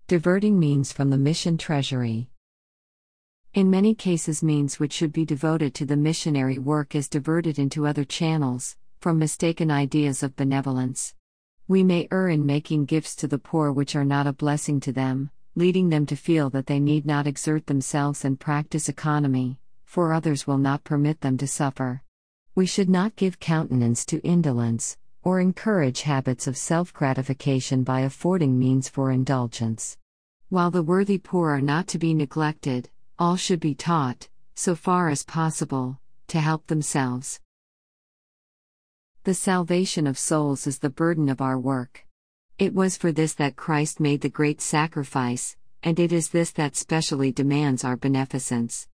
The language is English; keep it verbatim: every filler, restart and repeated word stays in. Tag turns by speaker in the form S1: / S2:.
S1: Diverting means from the mission treasury. In many cases, means which should be devoted to the missionary work is diverted into other channels, from mistaken ideas of benevolence. We may err in making gifts to the poor which are not a blessing to them, leading them to feel that they need not exert themselves and practice economy, for others will not permit them to suffer. We should not give countenance to indolence, or encourage habits of self-gratification by affording means for indulgence. While the worthy poor are not to be neglected, all should be taught, so far as possible, to help themselves. The salvation of souls is the burden of our work. It was for this that Christ made the great sacrifice, and it is this that specially demands our beneficence.